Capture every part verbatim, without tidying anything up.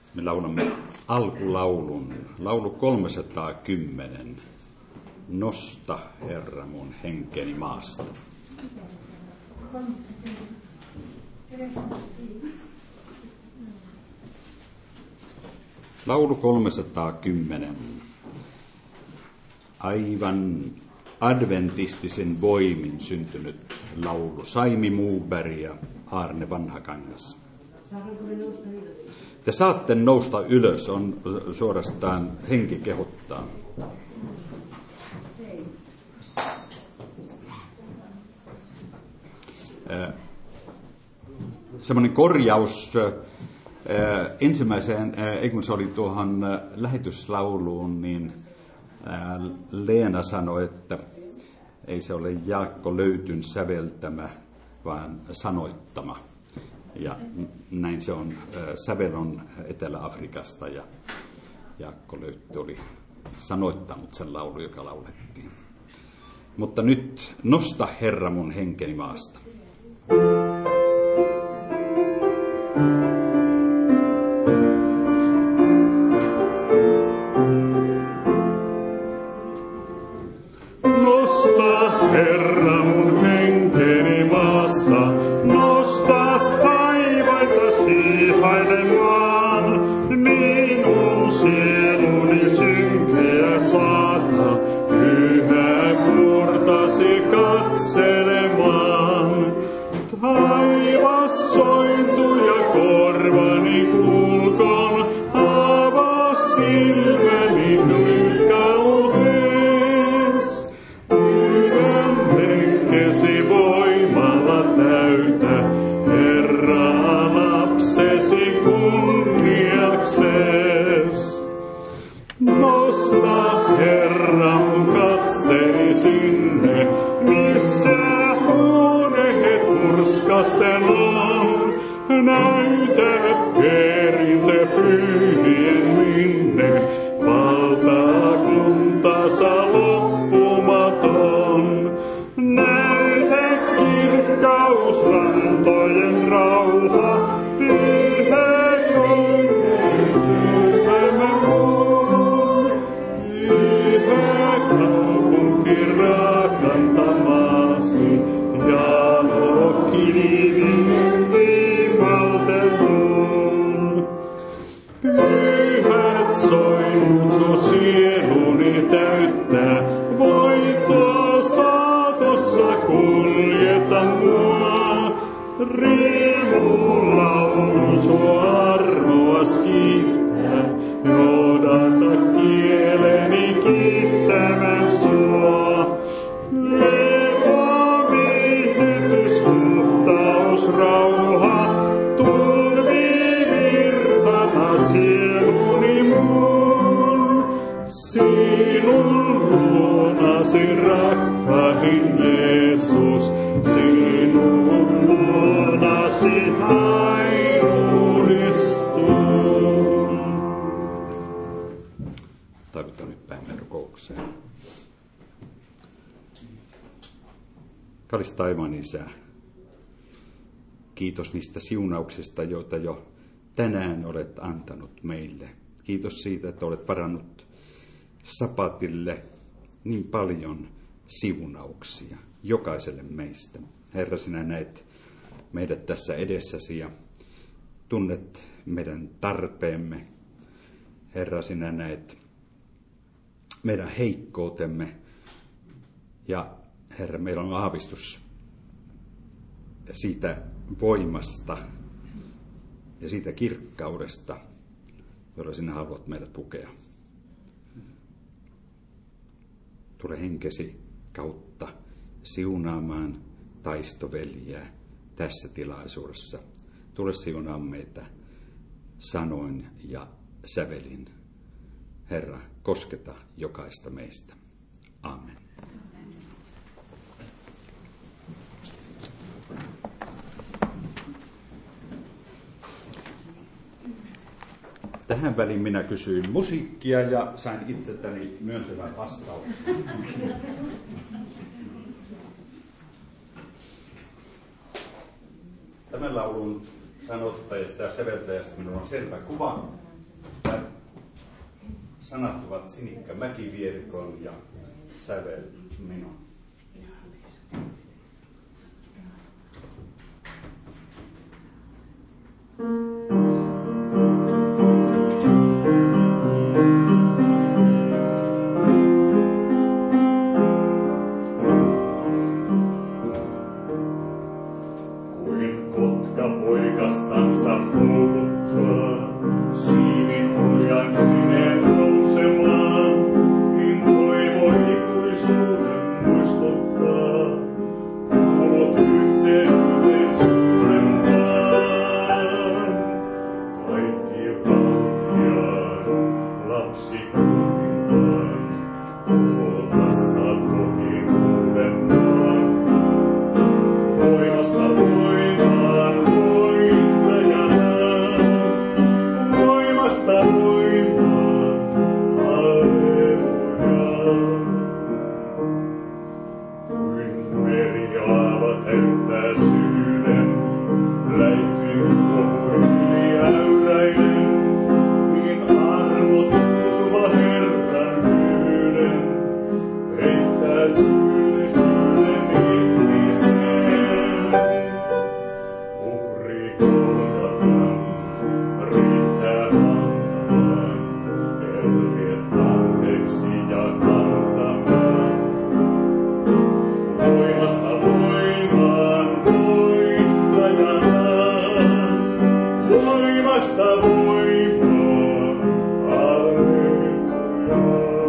Me laulamme alkulaulun, laulu kolmesataakymmenen. Nosta, Herra, mun henkeni maasta. Laulu kolmesataakymmenen. Aivan adventistisen voimin syntynyt laulu. Saimi Muuberg ja Aarne Vanhakangas. Te saatte nousta ylös, on suorastaan henki kehottaa. Semmoinen korjaus ensimmäiseen, ei kun se oli tuohon lähetyslauluun, niin Leena sanoi, että ei se ole Jaakko Löytyn säveltämä, vaan sanoittama. Ja näin se on. Sävel on Etelä-Afrikasta ja Jaakko Löytty oli sanoittanut sen laulu, joka laulettiin. Mutta nyt nosta, Herra, mun henkeni maasta. Nosta, Herra, mun henkeni maasta. Nosta taivaita siihailemaan. Minun sieluni synkeä saata yhä murtasi katselemaan. Taivas sointu ja korvani kuulkoon, avaa silmäni nylkäutees. Hyvän henkesi voimalla täytä, Herra, lapsesi kunniaksees. Nosta, Herra, mun katseni sinne, missä huoneet murskastellaan. Näytä perinte pyhien minne, valtakuntansa loppumaton. Näytä kirkkaus rantojen rauha, pyhä koneen sydämen muun. Pyhä kaupunki rakentamaasi, jalokivien viivalteluun. Pyhät soinut sun sieluni täyttää, voitko saatossa kuljeta mua? Riemullaulun sua armoas kiittää, johdata kieleni kiittämään sua. Lepo, viihdetys, puhtaus, rauha, tulvi virtana sieluni mun. Sinun luonasi rakkain Jeesus, sinun luonasi hainunistun. Toivotaan nyt päivän rukoukseen. Kallis taivaan Isä, kiitos niistä siunauksista, joita jo tänään olet antanut meille. Kiitos siitä, että olet varannut sapatille niin paljon siunauksia jokaiselle meistä. Herra, sinä näet meidät tässä edessäsi ja tunnet meidän tarpeemme. Herra, sinä näet meidän heikkoutemme ja Herra, meillä on aavistus siitä voimasta ja siitä kirkkaudesta, jolla sinä haluat meidät pukea. Tule henkesi kautta siunaamaan taistoveljeä tässä tilaisuudessa. Tule siunaamaan meitä sanoin ja sävelin. Herra, kosketa jokaista meistä. Amen. Tähän väliin minä kysyin musiikkia ja sain itseltäni myöntävän vastauksen. Tämän laulun sanottajasta ja säveltäjästä minulla on selvä kuva. sanat ovat Sinikka Mäkivierikon ja sävel minun. Kuin kotka poikastansa puhuttaa, siivin huljan sineen nousemaan, niin toivo ikuisuuden muistuttaa, kuulot yhteyteen suurempaan. Kaikki valtiaan, lapsi kuninkaan, ootassa kotiin uudemmaan. Voimasta voimaan, voittajana, voimasta voimaan, halleluja. Kuin meri aava täyttää syvyyden, läikyin kohuin yli äyräinen, niin armo tulva Herran hyvyyden, peittää syyllisyyden ihmiseen. Uhri Golgatan riittää antamaan, veljet anteeksi ja kantamaan. Voimasta voimaan, voittajana, voimasta voimaan, halleluja.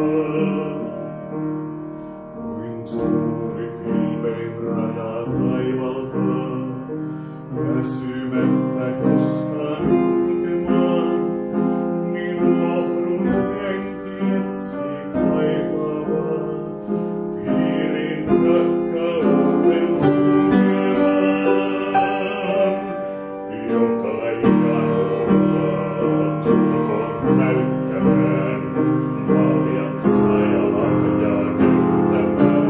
Kuin suuri pilvein raja taivaltaa, väsymättä koskaan kulkemaan, niin lohdun henki etsi kaipavaa, piirin rakkauden sulkemaan. Joka ikänollaa tulkoon näyttämään, maljansa ja lahjaa käyttämään.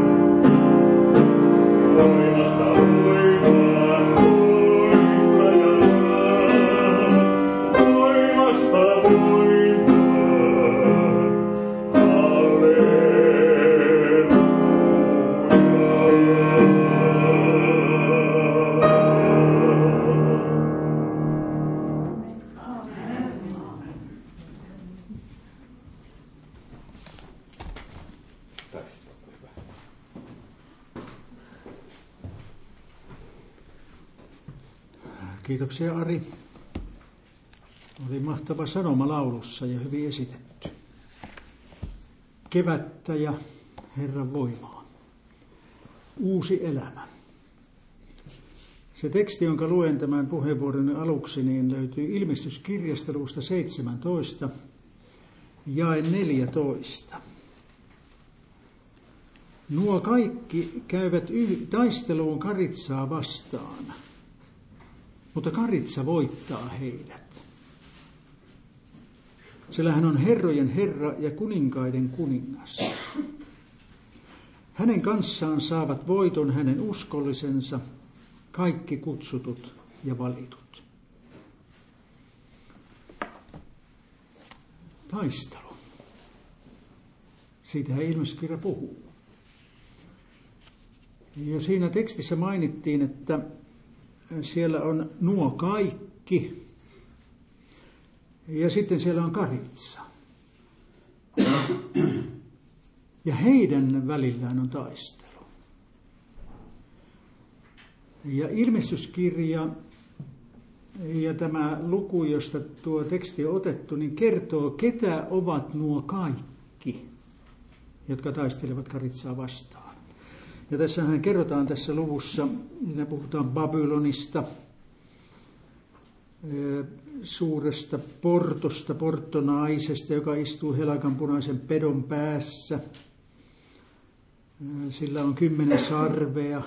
Voimasta voimaan, voittajana, voimasta voimaan, Tästä on hyvä. Kiitoksia Ari. Oli mahtava sanoma laulussa ja hyvin esitetty. Kevättä ja Herran voimaa. Uusi elämä. Se teksti, jonka luen tämän puheenvuoron aluksi, niin löytyy ilmestyskirjasta luvusta seitsemäntoista, jae neljätoista. Nuo kaikki käyvät yh- taisteluun Karitsaa vastaan, mutta Karitsa voittaa heidät. Sillä hän on herrojen Herra ja kuninkaiden kuningas. Hänen kanssaan saavat voiton hänen uskollisensa, kaikki kutsutut ja valitut. Taistelu. Siitähän ilmestyskirja puhuu. Ja siinä tekstissä mainittiin, että siellä on nuo kaikki ja sitten siellä on Karitsa. Ja heidän välillään on taistelu. Ja ilmestyskirja ja tämä luku, josta tuo teksti on otettu, niin kertoo, ketä ovat nuo kaikki, jotka taistelevat Karitsaa vastaan. Ja tässähän kerrotaan tässä luvussa, siinä puhutaan Babylonista, suuresta portosta, porttonaisesta, joka istuu helakan punaisen pedon päässä. Sillä on kymmenen sarvea.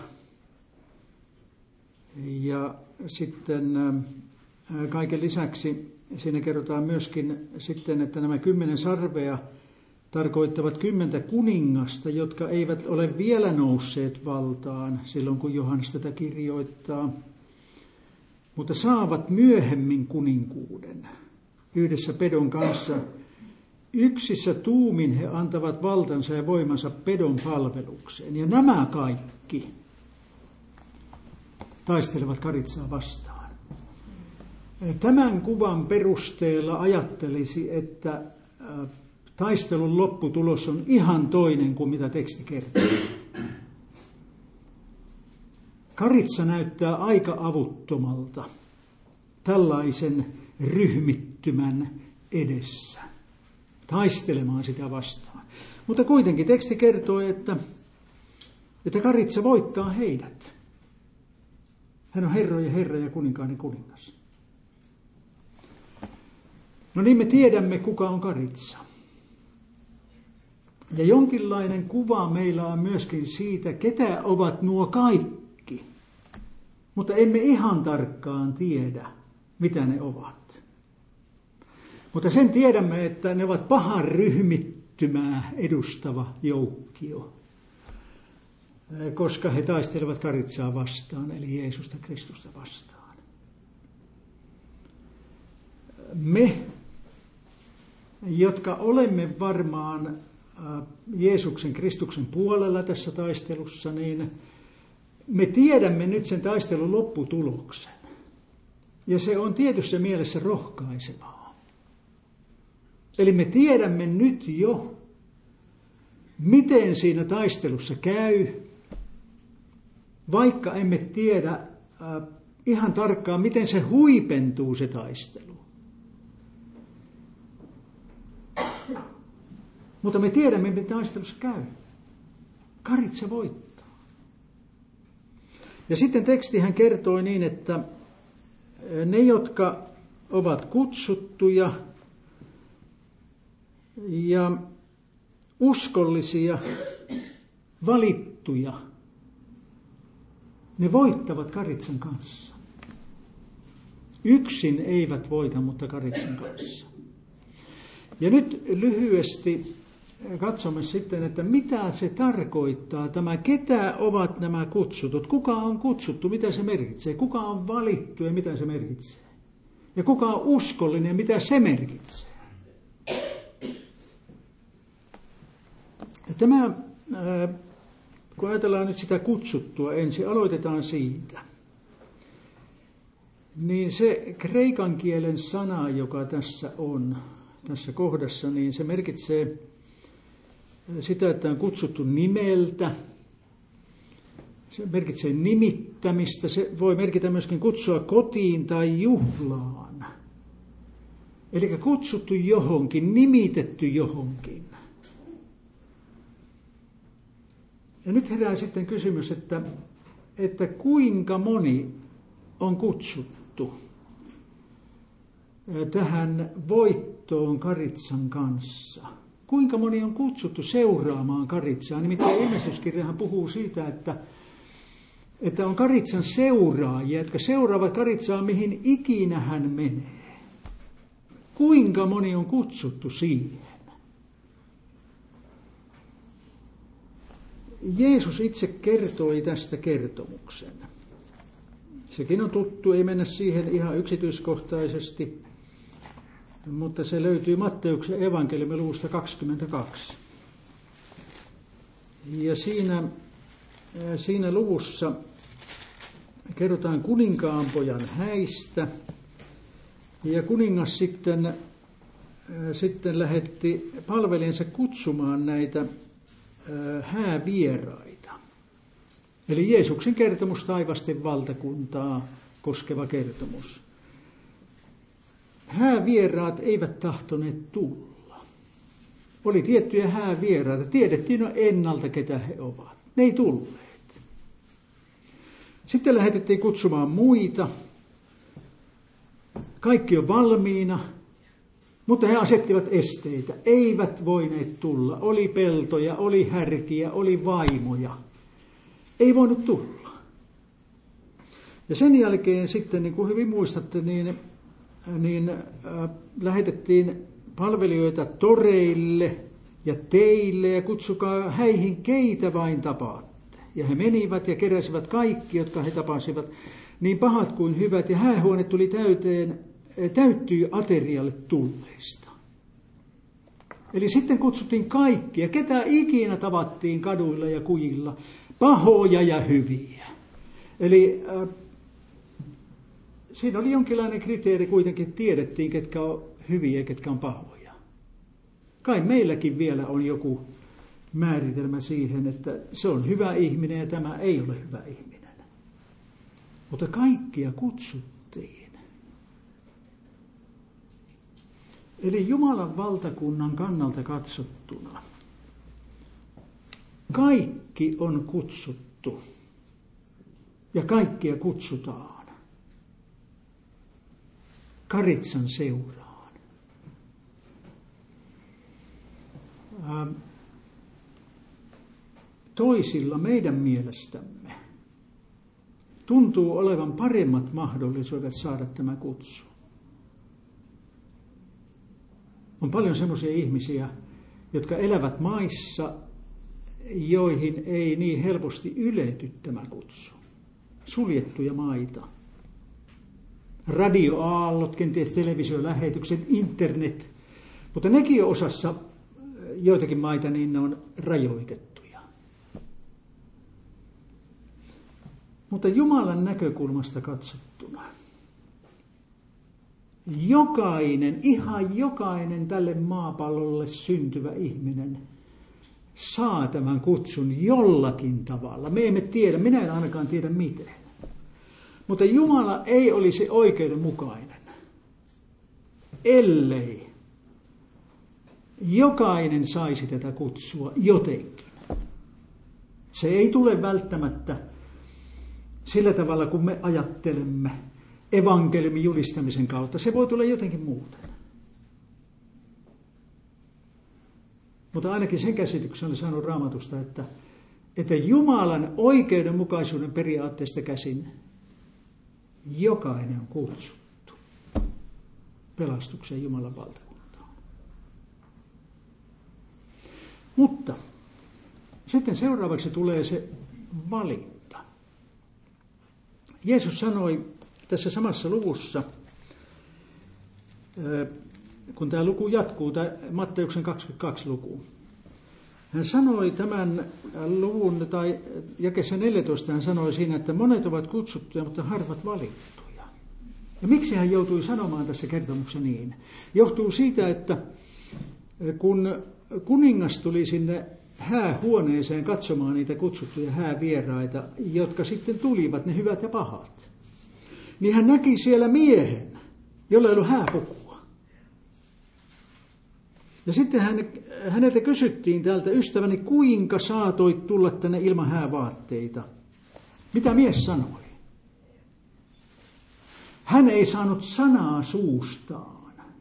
Ja sitten kaiken lisäksi siinä kerrotaan myöskin sitten, että nämä kymmenen sarvea tarkoittavat kymmentä kuningasta, jotka eivät ole vielä nousseet valtaan silloin, kun Johannes tätä kirjoittaa, mutta saavat myöhemmin kuninkuuden yhdessä pedon kanssa Yksissä tuumin he antavat valtansa ja voimansa pedon palvelukseen. Ja nämä kaikki taistelevat Karitsaa vastaan. Tämän kuvan perusteella ajattelisi, että taistelun lopputulos on ihan toinen kuin mitä teksti kertoo. Karitsa näyttää aika avuttomalta tällaisen ryhmittymän edessä, taistelemaan sitä vastaan. Mutta kuitenkin teksti kertoo, että, että Karitsa voittaa heidät. Hän on herrojen herra ja kuninkaiden kuningas. No niin, me tiedämme, kuka on Karitsa. Ja jonkinlainen kuva meillä on myöskin siitä, ketä ovat nuo kaikki. Mutta emme ihan tarkkaan tiedä, mitä ne ovat. Mutta sen tiedämme, että ne ovat pahan ryhmittymää edustava joukkio, koska he taistelevat Karitsaa vastaan, eli Jeesusta Kristusta vastaan. Me, jotka olemme varmaan Jeesuksen Kristuksen puolella tässä taistelussa, niin me tiedämme nyt sen taistelun lopputuloksen. Ja se on tietyssä mielessä rohkaisevaa. Eli me tiedämme nyt jo, miten siinä taistelussa käy, vaikka emme tiedä äh, ihan tarkkaan, miten se huipentuu se taistelu. Mutta me tiedämme, miten taistelussa käy. Karitsa voittaa. Ja sitten tekstihän kertoi niin, että ne, jotka ovat kutsuttuja ja uskollisia, valittuja, ne voittavat Karitsan kanssa. Yksin eivät voita, mutta Karitsan kanssa. Ja nyt lyhyesti katsomme sitten, että mitä se tarkoittaa tämä, ketä ovat nämä kutsutut, kuka on kutsuttu, mitä se merkitsee, kuka on valittu ja mitä se merkitsee. Ja kuka on uskollinen ja mitä se merkitsee. Ja tämä, kun ajatellaan nyt sitä kutsuttua ensin, aloitetaan siitä. Niin se kreikan kielen sana, joka tässä on, tässä kohdassa, niin se merkitsee sitä, että on kutsuttu nimeltä. Se merkitsee nimittämistä. Se voi merkitä myöskin kutsua kotiin tai juhlaan. Eli kutsuttu johonkin, nimitetty johonkin. Ja nyt herää sitten kysymys, että, että kuinka moni on kutsuttu tähän voittoon Karitsan kanssa. Kuinka moni on kutsuttu seuraamaan Karitsaa? Nimittäin ilmestyskirjahan puhuu siitä, että, että on Karitsan seuraajia, jotka seuraavat Karitsaa, mihin ikinä hän menee. Kuinka moni on kutsuttu siihen? Jeesus itse kertoi tästä kertomuksen. Sekin on tuttu, ei mennä siihen ihan yksityiskohtaisesti, mutta se löytyy Matteuksen evankeliumin luvusta kaksikymmentäkaksi. Ja siinä, siinä luvussa kerrotaan kuninkaanpojan häistä, ja kuningas sitten, sitten lähetti palvelijansa kutsumaan näitä häävieraita. Eli Jeesuksen kertomus taivasten valtakuntaa koskeva kertomus. Häävieraat eivät tahtoneet tulla. Oli tiettyjä häävieraita. Tiedettiin jo ennalta, ketä he ovat. Ne ei tulleet. Sitten lähetettiin kutsumaan muita. Kaikki on valmiina, mutta he asettivat esteitä. Eivät voineet tulla. Oli peltoja, oli härkiä, oli vaimoja. Ei voinut tulla. Ja sen jälkeen sitten, niin kuin hyvin muistatte, niin, niin äh, lähetettiin palvelijoita toreille ja teille ja kutsukaa häihin keitä vain tapaatte. Ja he menivät ja keräsivät kaikki, jotka he tapasivat, niin pahat kuin hyvät. Ja häähuone tuli täyteen, täyttyi aterialle tulleista. Eli sitten kutsuttiin kaikkia, ketä ikinä tavattiin kaduilla ja kujilla, pahoja ja hyviä. Eli äh, siinä oli jonkinlainen kriteeri kuitenkin, tiedettiin, ketkä on hyviä ja ketkä on pahoja. Kai meilläkin vielä on joku määritelmä siihen, että se on hyvä ihminen ja tämä ei ole hyvä ihminen. Mutta kaikkia kutsuttiin. Eli Jumalan valtakunnan kannalta katsottuna kaikki on kutsuttu ja kaikkia kutsutaan Karitsan seuraan. Ähm, toisilla meidän mielestämme tuntuu olevan paremmat mahdollisuudet saada tämä kutsu. On paljon semmoisia ihmisiä, jotka elävät maissa, joihin ei niin helposti ylety tämä kutsu. Suljettuja maita. Radioaallot, kenties televisiolähetykset, internet. Mutta nekin on osassa joitakin maita, niin ne on rajoitettuja. Mutta Jumalan näkökulmasta katsottuna jokainen, ihan jokainen tälle maapallolle syntyvä ihminen saa tämän kutsun jollakin tavalla. Me emme tiedä, minä en ainakaan tiedä miten. Mutta Jumala ei olisi oikeudenmukainen, ellei jokainen saisi tätä kutsua jotenkin. Se ei tule välttämättä sillä tavalla, kun me ajattelemme evankeliumin julistamisen kautta. Se voi tulla jotenkin muuten. Mutta ainakin sen käsityksen olen saanut Raamatusta, että, että Jumalan oikeudenmukaisuuden periaatteesta käsin jokainen on kutsuttu pelastukseen Jumalan valtakuntaan. Mutta sitten seuraavaksi tulee se valinta. Jeesus sanoi tässä samassa luvussa, kun tämä luku jatkuu, tämä Matteuksen kaksikymmentäkaksi luku. Hän sanoi tämän luvun, tai jakeessa neljätoista hän sanoi siinä, että monet ovat kutsuttuja, mutta harvat valittuja. Ja miksi hän joutui sanomaan tässä kertomuksessa niin? Johtuu siitä, että kun kuningas tuli sinne häähuoneeseen katsomaan niitä kutsuttuja häävieraita, jotka sitten tulivat, ne hyvät ja pahat, niin hän näki siellä miehen, jolla ei ollut hääpukua. Ja sitten hän, häneltä kysyttiin täältä, ystäväni, kuinka saatoit tulla tänne ilman häävaatteita? Mitä mies sanoi? Hän ei saanut sanaa suustaan.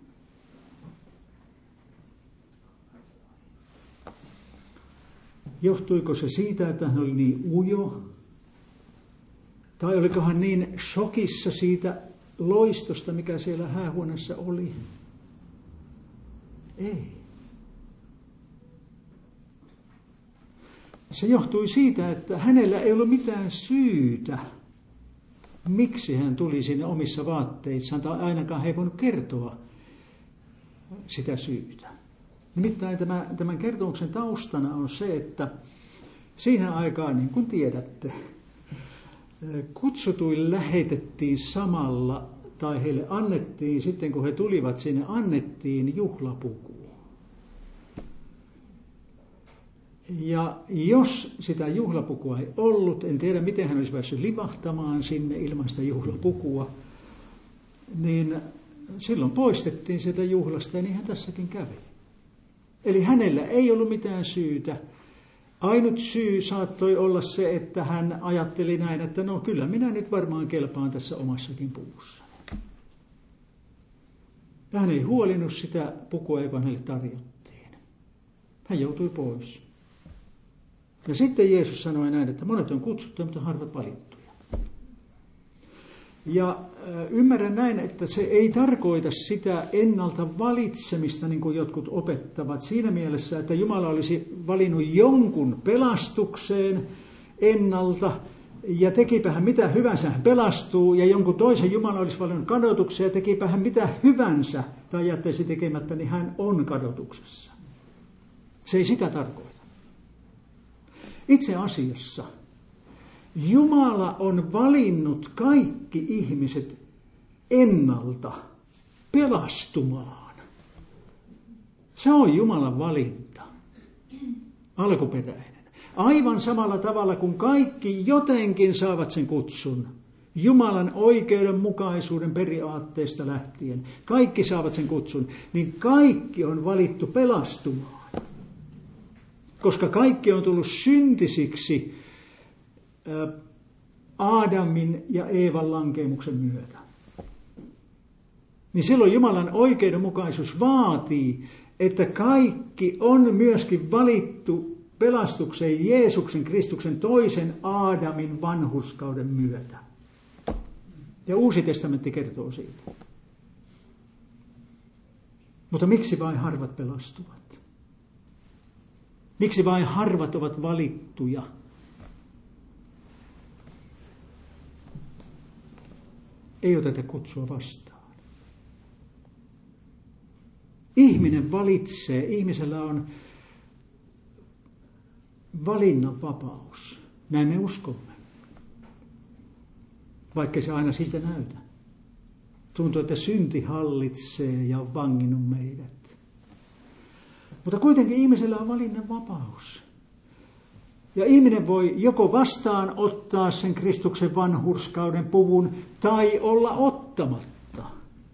Johtuiko se siitä, että hän oli niin ujo? Tai oliko hän niin shokissa siitä loistosta, mikä siellä häähuoneessa oli? Ei. Se johtui siitä, että hänellä ei ollut mitään syytä, miksi hän tuli sinne omissa vaatteissaan, tai ainakaan he ei voinut kertoa sitä syytä. Nimittäin tämän, tämän kertomuksen taustana on se, että siinä aikaan, niin kuin tiedätte, kutsutuille lähetettiin samalla, tai heille annettiin, sitten kun he tulivat sinne, annettiin juhlapuku. Ja jos sitä juhlapukua ei ollut, en tiedä miten hän olisi päässyt livahtamaan sinne ilman sitä juhlapukua, niin silloin poistettiin sieltä juhlasta, ja niinhän tässäkin kävi. Eli hänellä ei ollut mitään syytä. Ainut syy saattoi olla se, että hän ajatteli näin, että no kyllä minä nyt varmaan kelpaan tässä omassakin puvussa. Ja hän ei huolinut sitä pukua, joka hänelle tarjottiin. Hän joutui pois. Ja sitten Jeesus sanoi näin, että monet on kutsuttuja, mutta harvat valittuja. Ja ymmärrän näin, että se ei tarkoita sitä ennalta valitsemista, niin kuin jotkut opettavat, siinä mielessä, että Jumala olisi valinnut jonkun pelastukseen ennalta, ja tekipä hän mitä hyvänsä hän pelastuu, ja jonkun toisen Jumala olisi valinnut kadotukseen, ja tekipä hän mitä hyvänsä, tai jättäisi tekemättä, niin hän on kadotuksessa. Se ei sitä tarkoita. Itse asiassa Jumala on valinnut kaikki ihmiset ennalta pelastumaan. Se on Jumalan valinta, alkuperäinen. Aivan samalla tavalla kuin kaikki jotenkin saavat sen kutsun. Jumalan oikeudenmukaisuuden periaatteesta lähtien. Kaikki saavat sen kutsun. Niin kaikki on valittu pelastumaan. Koska kaikki on tullut syntisiksi Aadamin ja Eevan lankeemuksen myötä. Niin silloin Jumalan oikeudenmukaisuus vaatii, että kaikki on myöskin valittu pelastukseen Jeesuksen Kristuksen toisen Aadamin vanhurskauden myötä. Ja Uusi testamentti kertoo siitä. Mutta miksi vain harvat pelastuvat? Miksi vain harvat ovat valittuja? Ei oteta kutsua vastaan. Ihminen valitsee, ihmisellä on valinnanvapaus. Näin me uskomme. Vaikka se aina siltä näytä. Tuntuu, että synti hallitsee ja on vanginnut meidät. Mutta kuitenkin ihmisellä on valinnanvapaus. Ja ihminen voi joko vastaan ottaa sen Kristuksen vanhurskauden puvun tai olla ottamatta.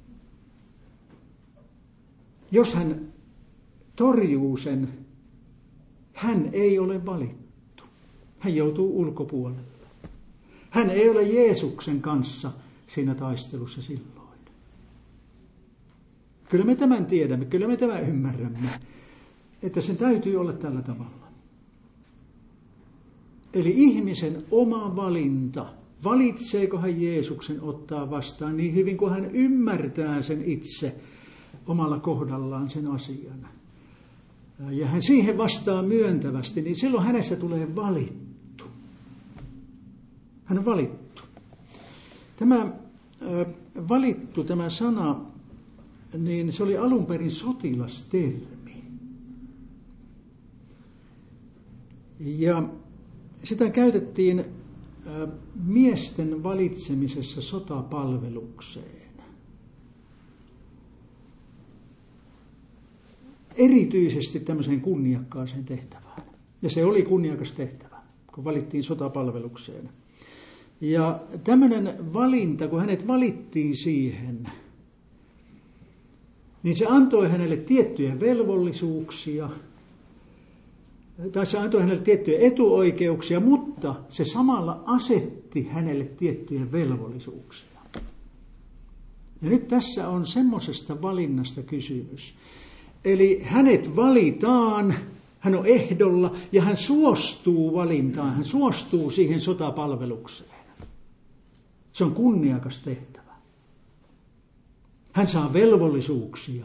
Jos hän torjuu sen, hän ei ole valittu. Hän joutuu ulkopuolelle. Hän ei ole Jeesuksen kanssa siinä taistelussa silloin. Kyllä me tämän tiedämme, kyllä me tämän ymmärrämme, että sen täytyy olla tällä tavalla. Eli ihmisen oma valinta, valitseeko hän Jeesuksen ottaa vastaan niin hyvin kuin hän ymmärtää sen itse omalla kohdallaan sen asian. Ja hän siihen vastaa myöntävästi, niin silloin hänessä tulee valittu. Hän on valittu. Tämä äh, valittu, tämä sana, niin se oli alun perin sotilastermi. Ja sitä käytettiin äh, miesten valitsemisessa sotapalvelukseen. Erityisesti tämmöiseen kunniakkaaseen tehtävään. Ja se oli kunniakas tehtävä, kun valittiin sotapalvelukseen. Ja tämmöinen valinta, kun hänet valittiin siihen, niin se antoi hänelle tiettyjä velvollisuuksia, tai se antoi hänelle tiettyjä etuoikeuksia, mutta se samalla asetti hänelle tiettyjä velvollisuuksia. Ja nyt tässä on semmoisesta valinnasta kysymys. Eli hänet valitaan, hän on ehdolla ja hän suostuu valintaan, hän suostuu siihen sotapalvelukseen. Se on kunniakas tehtävä. Hän saa velvollisuuksia.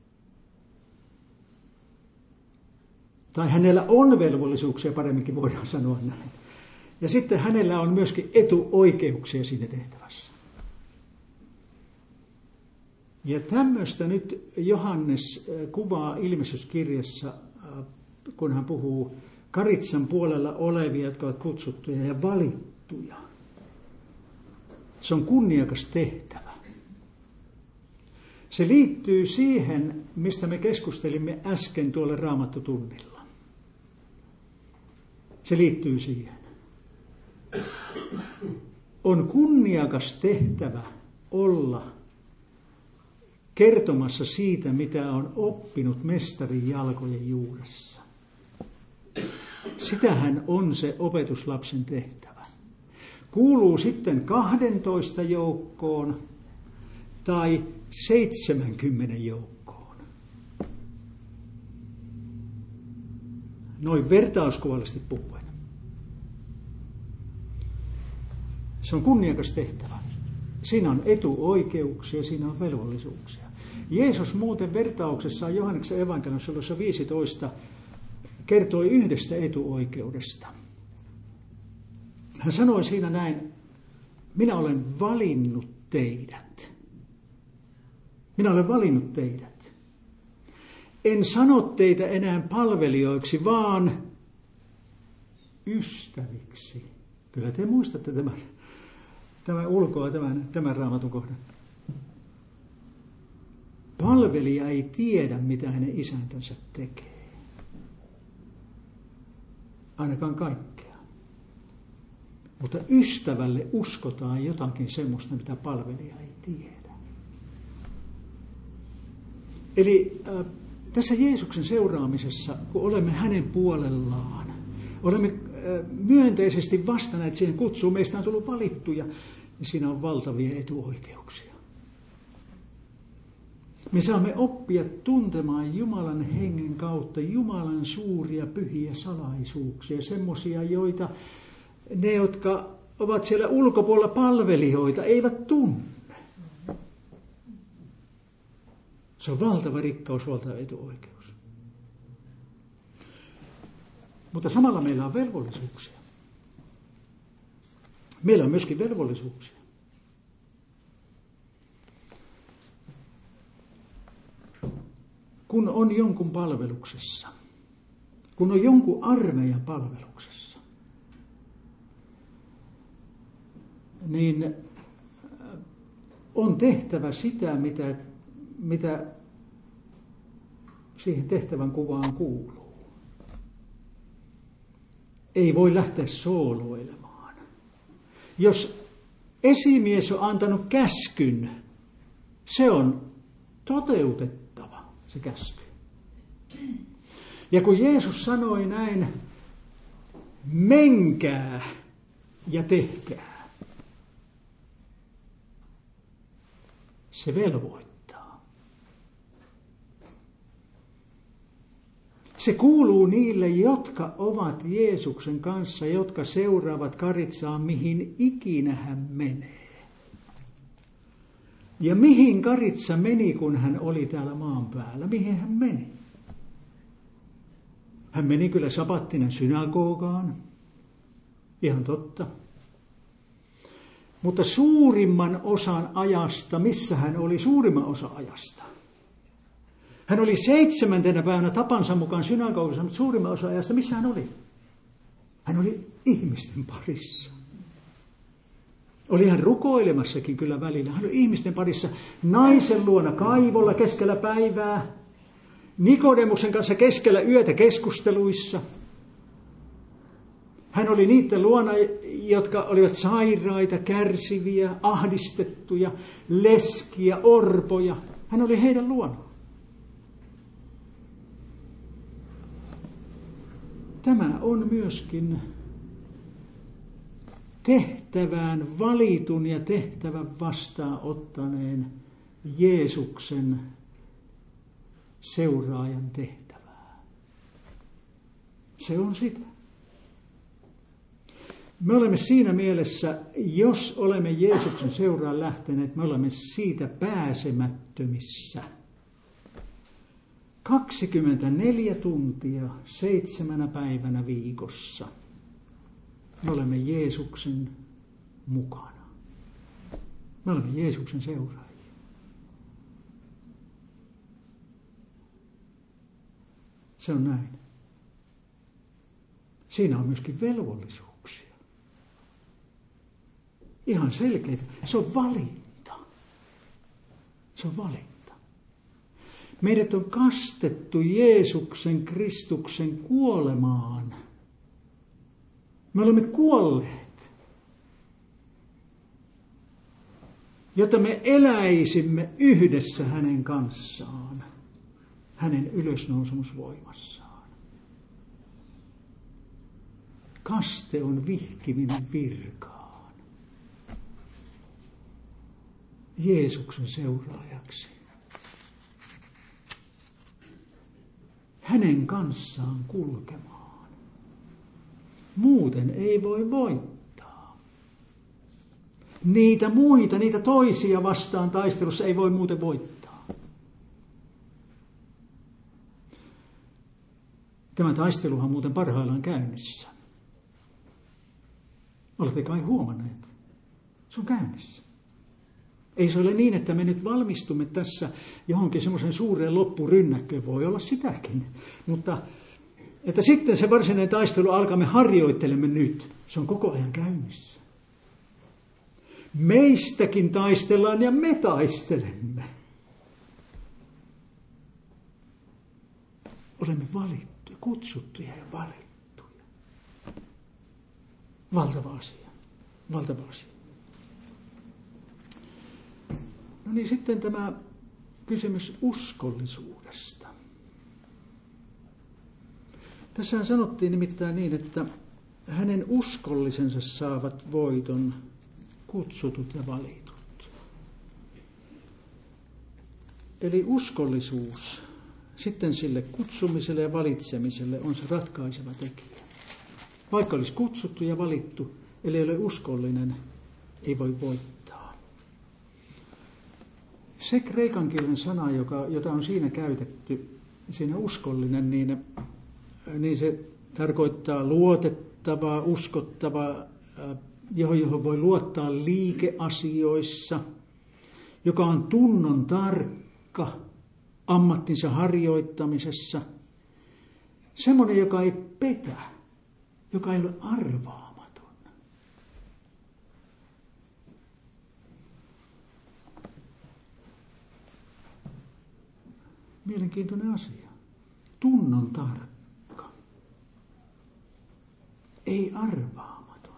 Tai hänellä on velvollisuuksia, paremminkin voidaan sanoa näin. Ja sitten hänellä on myöskin etuoikeuksia siinä tehtävässä. Ja tämmöistä nyt Johannes kuvaa ilmestyskirjassa, kun hän puhuu Karitsan puolella olevia, jotka ovat kutsuttuja ja valittuja. Se on kunniakas tehtävä. Se liittyy siihen, mistä me keskustelimme äsken tuolla Raamattutunnilla. Se liittyy siihen. On kunniakas tehtävä olla kertomassa siitä, mitä on oppinut mestarin jalkojen juuressa. Sitähän on se opetuslapsen tehtävä. Kuuluu sitten kahdentoista joukkoon tai seitsemänkymmenen joukkoon. Noin vertauskuvallisesti puhuen. Se on kunniakas tehtävä. Siinä on etuoikeuksia, siinä on velvollisuuksia. Jeesus muuten vertauksessaan Johanneksen evankeliumissa luvussa viisitoista kertoi yhdestä etuoikeudesta. Hän sanoi siinä näin, minä olen valinnut teidät. Minä olen valinnut teidät. en sano teitä enää palvelijoiksi, vaan ystäviksi. Kyllä te muistatte tämän, tämän ulkoa, tämän, tämän raamatun kohdan. Palvelija ei tiedä, mitä hänen isäntänsä tekee. Ainakaan kaikkea. Mutta ystävälle uskotaan jotakin semmoista, mitä palvelija ei tiedä. Eli äh, tässä Jeesuksen seuraamisessa, kun olemme hänen puolellaan, olemme äh, myönteisesti vastanneet siihen kutsuun, meistä on tullut valittuja, niin siinä on valtavia etuoikeuksia. Me saamme oppia tuntemaan Jumalan hengen kautta Jumalan suuria pyhiä salaisuuksia, semmoisia, joita ne, jotka ovat siellä ulkopuolella palvelijoita, eivät tunne. Se on valtava rikkaus, valtava etuoikeus. Mutta samalla meillä on velvollisuuksia. Meillä on myöskin velvollisuuksia. Kun on jonkun palveluksessa, kun on jonkun armeijan palveluksessa, niin on tehtävä sitä, mitä, mitä siihen tehtävän kuvaan kuuluu. Ei voi lähteä sooloilemaan. Jos esimies on antanut käskyn, se on toteutettava. Se käsky. Ja kun Jeesus sanoi näin, menkää ja tehkää, se velvoittaa. Se kuuluu niille, jotka ovat Jeesuksen kanssa, jotka seuraavat Karitsaa, mihin ikinä hän menee. Ja mihin Karitsa meni, kun hän oli täällä maan päällä? Mihin hän meni? Hän meni kyllä sabattina synagogaan. Ihan totta. Mutta suurimman osan ajasta, missä hän oli suurimman osan ajasta? Hän oli seitsemäntenä päivänä tapansa mukaan synagogassa, mutta suurimman osan ajasta, missä hän oli? Hän oli ihmisten parissa. Oli hän rukoilemassakin kyllä välillä. Hän oli ihmisten parissa naisen luona kaivolla keskellä päivää, Nikodemuksen kanssa keskellä yötä keskusteluissa. Hän oli niiden luona, jotka olivat sairaita, kärsiviä, ahdistettuja, leskiä, orpoja. Hän oli heidän luonaan. Tämä on myöskin tehtävään valitun ja tehtävän vastaanottaneen Jeesuksen seuraajan tehtävää. Se on sitä. Me olemme siinä mielessä, jos olemme Jeesuksen seuraan lähteneet, me olemme siitä pääsemättömissä. kaksikymmentäneljä tuntia seitsemänä päivänä viikossa. Me olemme Jeesuksen mukana. Me olemme Jeesuksen seuraajia. Se on näin. Siinä on myöskin velvollisuuksia. Ihan selkeitä. Se on valinta. Se on valinta. Meidät on kastettu Jeesuksen Kristuksen kuolemaan. Me olemme kuolleet, jotta me eläisimme yhdessä hänen kanssaan, hänen ylösnousemusvoimassaan. Kaste on vihkiminen virkaan, Jeesuksen seuraajaksi. Hänen kanssaan kulkemaan. Muuten ei voi voittaa. Niitä muita, niitä toisia vastaan taistelussa ei voi muuten voittaa. Tämä taisteluhan on muuten parhaillaan käynnissä. Olette kai huomanneet? Se on käynnissä. Ei se ole niin, että me nyt valmistumme tässä johonkin semmoisen suureen loppurynnäkköön. Voi olla sitäkin. Mutta että sitten se varsinainen taistelu alkaa, me harjoittelemme nyt. Se on koko ajan käynnissä. Meistäkin taistellaan ja me taistelemme. Olemme valittuja, kutsuttuja ja valittuja. Valtava asia. Valtava asia. No niin, sitten tämä kysymys uskollisuudesta. Tässähän sanottiin nimittäin niin, että hänen uskollisensa saavat voiton, kutsutut ja valitut. Eli uskollisuus sitten sille kutsumiselle ja valitsemiselle on se ratkaiseva tekijä. Vaikka olisi kutsuttu ja valittu, eli ei ole uskollinen, ei voi voittaa. Se kreikan kielen sana, joka, jota on siinä käytetty, siinä uskollinen, niin, niin se tarkoittaa luotettavaa, uskottavaa, johon, johon voi luottaa liikeasioissa, joka on tunnon tarkka ammattinsa harjoittamisessa. Semmoinen, joka ei petä, joka ei ole arvaamaton. Mielenkiintoinen asia. Tunnon tarkka. Ei arvaamaton.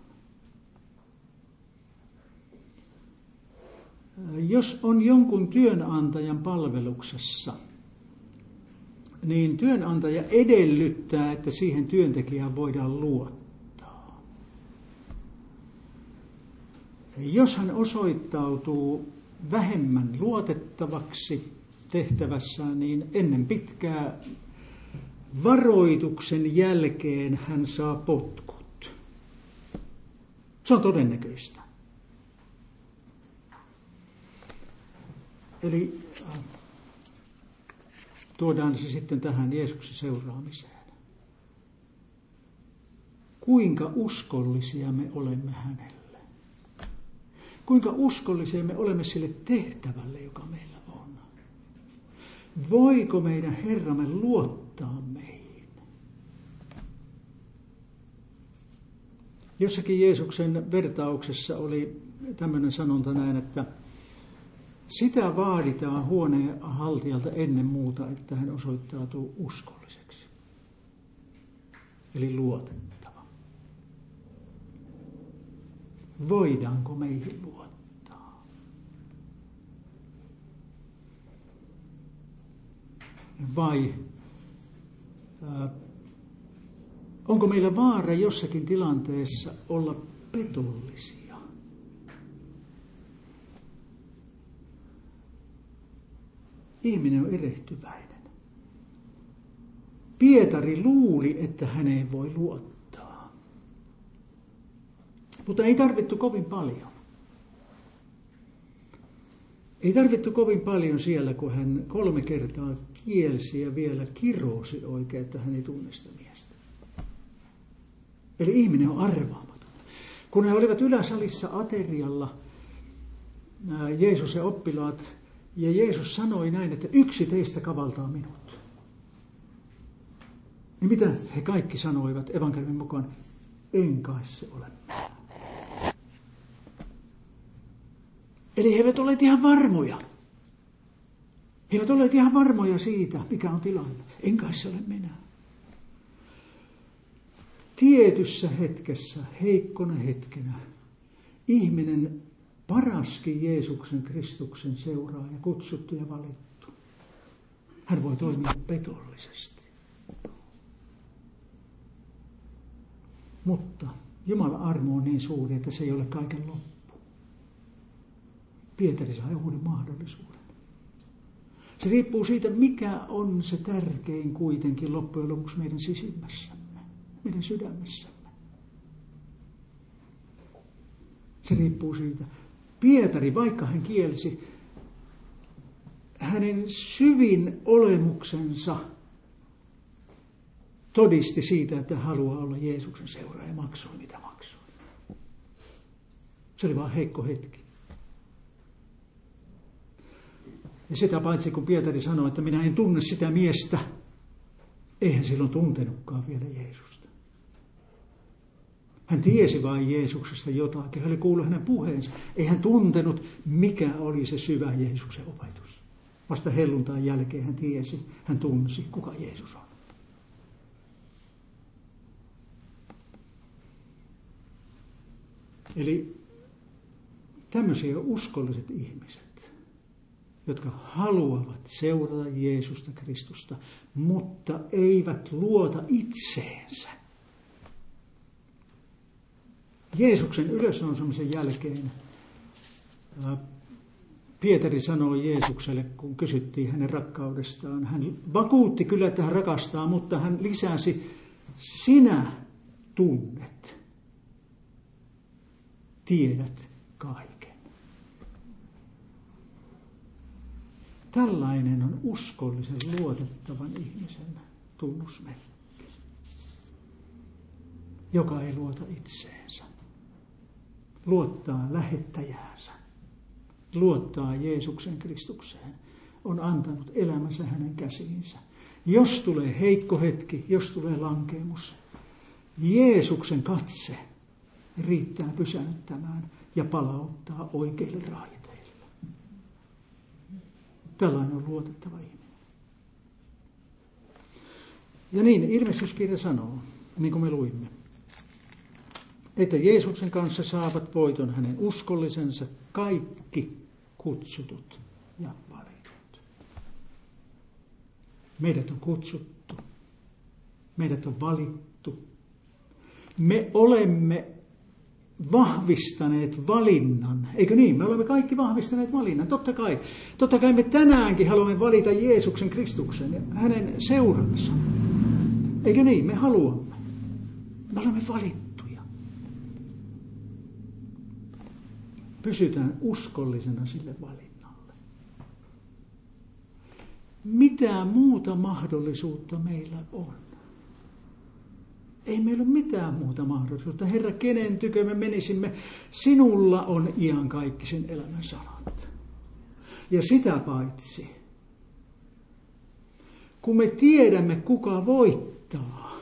Jos on jonkun työnantajan palveluksessa, niin työnantaja edellyttää, että siihen työntekijään voidaan luottaa. Jos hän osoittautuu vähemmän luotettavaksi tehtävässään, niin ennen pitkää varoituksen jälkeen hän saa potkut. Se on todennäköistä. Eli tuodaan se sitten tähän Jeesuksen seuraamiseen. Kuinka uskollisia me olemme hänelle? Kuinka uskollisia me olemme sille tehtävälle, joka meillä on? Voiko meidän Herramme luottaa meihin? Jossakin Jeesuksen vertauksessa oli tämmöinen sanonta näin, että sitä vaaditaan huoneen haltijalta ennen muuta, että hän osoittautuu uskolliseksi. Eli luotettava. Voidaanko meihin luottaa? Vai äh, onko meillä vaara jossakin tilanteessa olla petollisia? Ihminen on erehtyväinen. Pietari luuli, että häneen voi luottaa. Mutta ei tarvittu kovin paljon. Ei tarvittu kovin paljon siellä, kun hän kolme kertaa kielsi ja vielä kirosi oikein, että hän ei tunne sitä miestä. Eli ihminen on arvaamaton. Kun he olivat yläsalissa aterialla, Jeesus ja oppilaat, ja Jeesus sanoi näin, että yksi teistä kavaltaa minut. Niin mitä he kaikki sanoivat evankeliumin mukaan? En kai se ole minä. Eli he eivät olleet ihan varmoja. He eivät olleet ihan varmoja siitä, mikä on tilanne. En kai se ole minä. Tietyssä hetkessä, heikkona hetkenä, ihminen paraskin Jeesuksen Kristuksen seuraaja, kutsuttu ja valittu. Hän voi toimia petollisesti. Mutta Jumalan armo on niin suuri, että se ei ole kaiken loppu. Pietari sai uuden mahdollisuuden. Se riippuu siitä, mikä on se tärkein kuitenkin loppujen lopuksi meidän sisimmässämme, meidän sydämessämme. Se riippuu siitä. Pietari, vaikka hän kielsi, hänen syvin olemuksensa todisti siitä, että haluaa olla Jeesuksen seuraaja ja maksoi mitä maksoi. Se oli vain heikko hetki. Ja sitä paitsi kun Pietari sanoi, että minä en tunne sitä miestä, eihän silloin tuntenutkaan vielä Jeesusta. Hän tiesi vain Jeesuksesta jotakin, hän oli kuullut hänen puheensa. Ei hän tuntenut, mikä oli se syvä Jeesuksen opetus. Vasta helluntain jälkeen hän tiesi, hän tunsi, kuka Jeesus on. Eli tämmöisiä uskolliset ihmiset, jotka haluavat seurata Jeesusta Kristusta, mutta eivät luota itseensä. Jeesuksen ylösnousemisen jälkeen Pietari sanoi Jeesukselle, kun kysyttiin hänen rakkaudestaan. Hän vakuutti kyllä, että hän rakastaa, mutta hän lisäsi, sinä tunnet, tiedät kaiken. Tällainen on uskollisen luotettavan ihmisen tunnusmerkki, joka ei luota itseensä. Luottaa lähettäjäänsä, luottaa Jeesuksen Kristukseen, on antanut elämänsä hänen käsiinsä. Jos tulee heikko hetki, jos tulee lankeemus, Jeesuksen katse riittää pysäyttämään ja palauttaa oikeille raiteille. Tällainen on luotettava ihminen. Ja niin ilmestyskirja sanoo, niin kuin me luimme, että Jeesuksen kanssa saavat voiton hänen uskollisensa kaikki kutsutut ja valitut. Meidät on kutsuttu, meidät on valittu. Me olemme vahvistaneet valinnan. Eikö niin? Me olemme kaikki vahvistaneet valinnan. Totta kai, totta kai me tänäänkin haluamme valita Jeesuksen Kristuksen ja hänen seuransa. Eikö niin? Me haluamme. Me olemme valittuja. Pysytään uskollisena sille valinnalle. Mitä muuta mahdollisuutta meillä on? Ei meillä ole mitään muuta mahdollisuutta. Herra, kenen tykö me menisimme? Sinulla on iankaikkisen elämän sanat. Ja sitä paitsi, kun me tiedämme, kuka voittaa,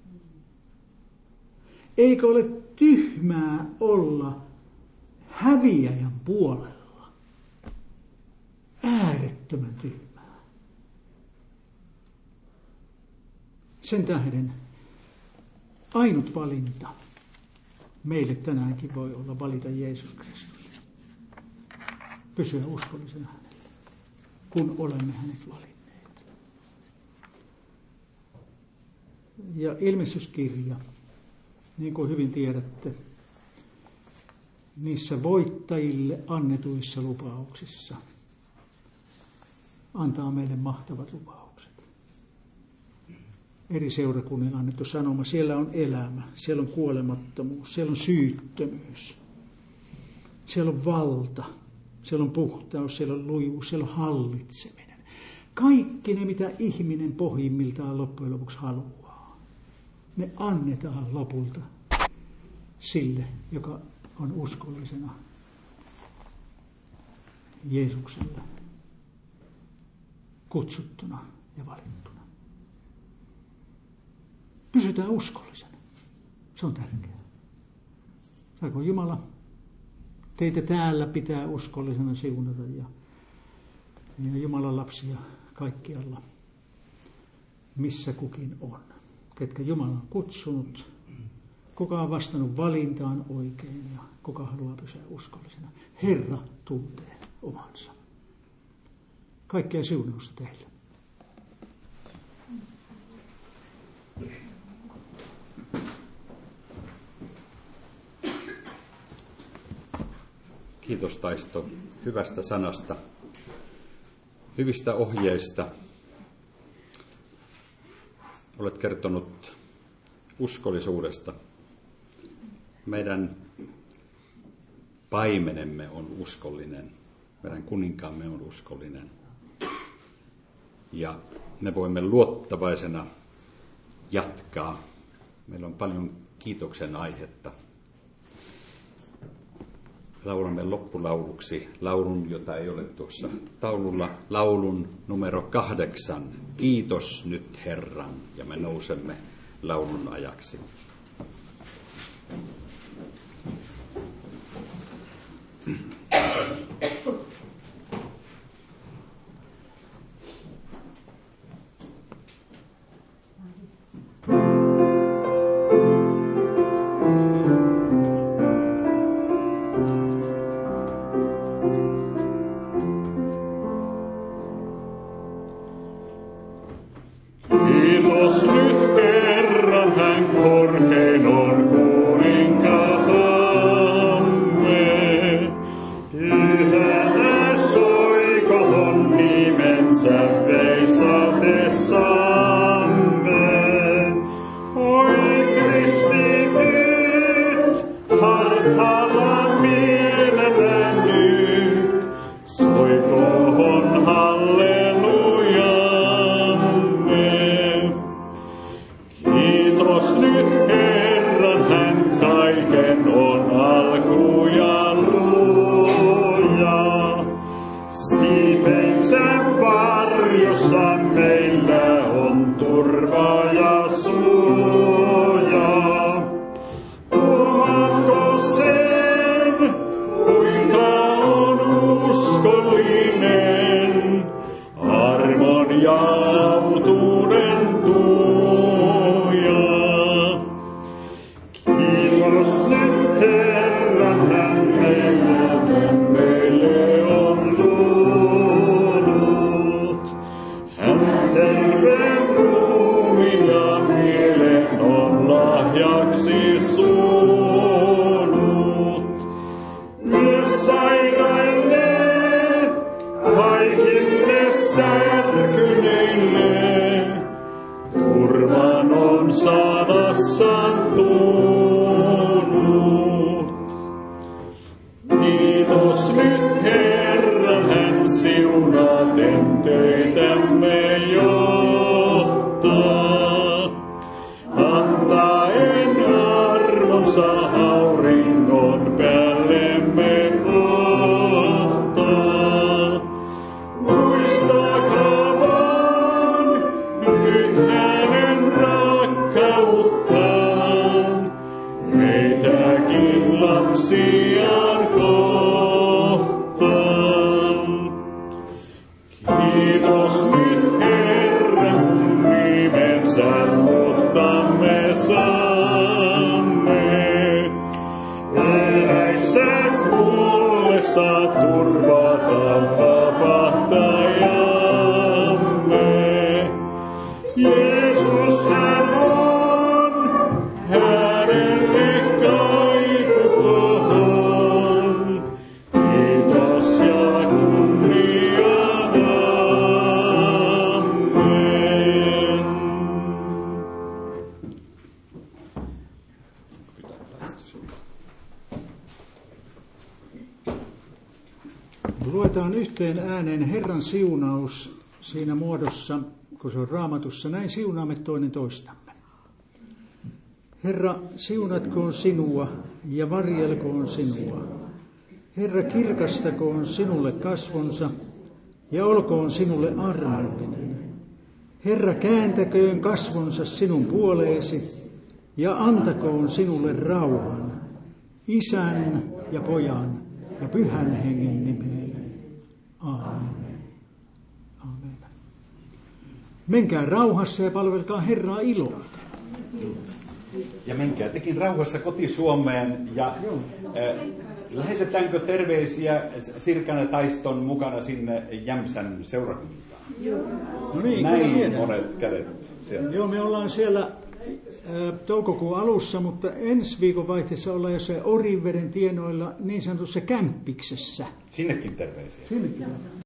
eikö ole tyhmää olla häviäjän puolella? Äärettömän tyhmää. Sen tähden ainut valinta meille tänäänkin voi olla valita Jeesus Kristus. Pysyä uskollisena hänelle, kun olemme hänet valinneet. Ja ilmestyskirja, niin kuin hyvin tiedätte, niissä voittajille annetuissa lupauksissa antaa meille mahtavat lupaukset. Eri seurakunnille annettu sanoma, siellä on elämä, siellä on kuolemattomuus, siellä on syyttömyys, siellä on valta, siellä on puhtaus, siellä on lujuus, siellä on hallitseminen. Kaikki ne, mitä ihminen pohjimmiltaan loppujen lopuksi haluaa, ne annetaan lopulta sille, joka on uskollisena Jeesuksella kutsuttuna ja valittuna. Pysytään uskollisena. Se on tärkeää. Saako Jumala teitä täällä pitää uskollisena siunata ja, ja Jumalan lapsia kaikkialla, missä kukin on. Ketkä Jumala on kutsunut, kuka on vastannut valintaan oikein ja kuka haluaa pysyä uskollisena. Herra tuntee omansa. Kaikkea siunausta teille. Kiitos Taisto hyvästä sanasta, hyvistä ohjeista. Olet kertonut uskollisuudesta. Meidän paimenemme on uskollinen, meidän kuninkaamme on uskollinen. Ja me voimme luottavaisena jatkaa. Meillä on paljon kiitoksen aihetta. laulamme loppulauluksi laulun, jota ei ole tuossa taululla, laulun numero kahdeksan. Kiitos nyt Herran, ja me nousemme laulun ajaksi. Kiitos nyt Herran, hän korkein on kuninkahamme. Pyhänä soikoon nimensä veisatessamme. Oi kristityt, hartaalla mielellä nyt, soikoon hallelujamme. Kiitos nyt Herran, hän kaiken on alku ja luoja. Siipeensä varjossa meillä on turva ja suoja. Omatko sen, kuinka on uskollinen, armon ja autuuden tuoja. Kiitos nyt Herran, hän meille, meille on luonut. Hän terveen ruumiin ja mielen on lahjaksi suonut. Myös sairaille, kaikille särkyneille, turvan on sanassaan tuonut. Kiitos nyt Herran, hän siunaten töitämme johtaa. Antaen armonsa auringon päällemme kohtaa. Muistakaa vaan nyt hänen rakkauttaan, meitäkin lapsiaan kohtaan. Kiitos nyt Herran, nimensä luottamme saamme. Eläissä kuollessa turvataan vapahtajamme. Jeesus hän on, hänelle kaikukoon. Kiitos ja kunnia, amen. Luetaan yhteen ääneen Herran siunaus siinä muodossa, kun se on Raamatussa. Näin siunaamme toinen toistamme. Herra, siunatkoon sinua ja varjelkoon sinua. Herra, kirkastakoon sinulle kasvonsa ja olkoon sinulle armollinen. Herra, kääntäköön kasvonsa sinun puoleesi ja antakoon sinulle rauhan, Isän ja Pojan ja Pyhän Hengen nimeen. Aamen. Aamen. Menkää rauhassa ja palvelkaa Herraa iloita. Ja menkää tekin rauhassa koti-Suomeen. Ja äh, lähetetäänkö terveisiä Sirkänä Taiston mukana sinne Jämsän seurakuntaan? Joo. No niin, näin monet kädet siellä. Joo, me ollaan siellä äh, toukokuun alussa, mutta ensi viikon vaihteessa ollaan jossain Oriveden tienoilla niin sanotussa kämppiksessä. Sinnekin terveisiä. Sinnekin.